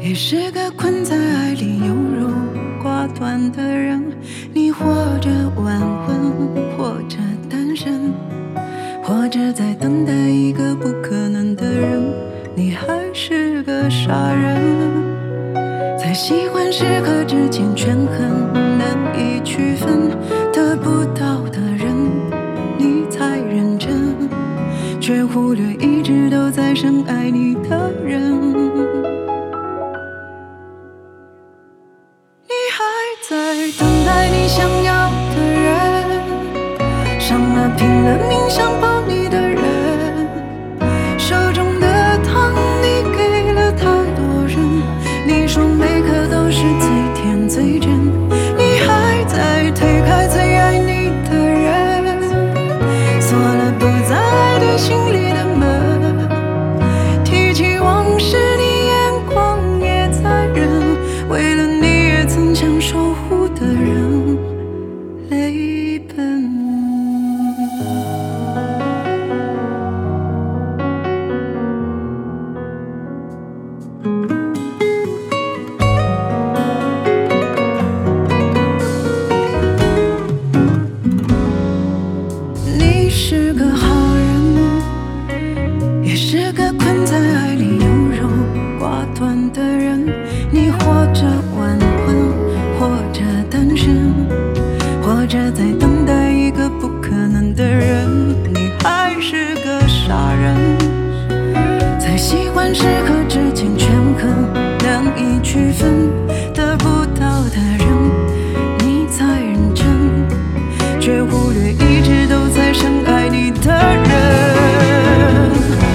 也是个困在爱里优柔寡断的人。你或者晚婚，或者单身，或者在等待一个不可能的人。你还是个傻人，在喜欢时刻之间权衡，难以区分。得不到的人，你才认真，却忽略一直都在深爱你的人。你还在等待你想要的人，伤了拼了命想抱你的人，手中的糖你给了太多人，你说每颗都是最甜最真。你还在推开最爱你的人，锁了不再爱你心里的门，提起往事你眼眶也残忍，为了你也曾想守护的人泪奔。你是个好人，也是个困在爱里优柔寡断的人。你或者晚婚，或者单身，或者在等待一个不可能的人。你还是个傻人，在喜欢时刻之间权衡，难以区分。得不到的人，你才认真，却忽略一直都在深爱你的人。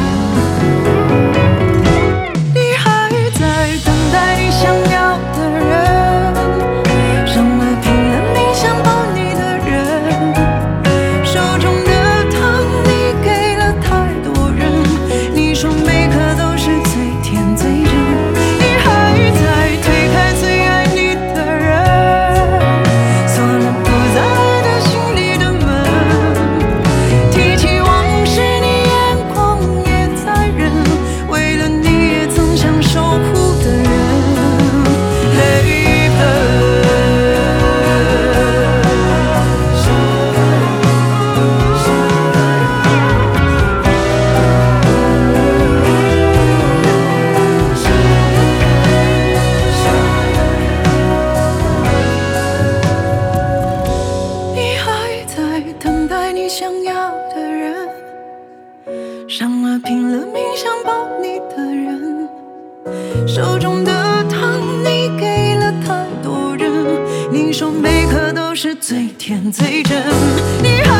你还在等待你想要的人，伤了拼了命想抱你的人，手中的糖你给了太多人，你说每颗都是最甜最真。你还在推开最爱你的人，锁了不再爱的心里的门，提起往事你眼眶也残忍，为了你也曾想守护的人泪奔。你还在等待你想要的人，伤了拼了命想抱你的人，手中的糖你给了太多人，你说每颗都是最甜最真。你还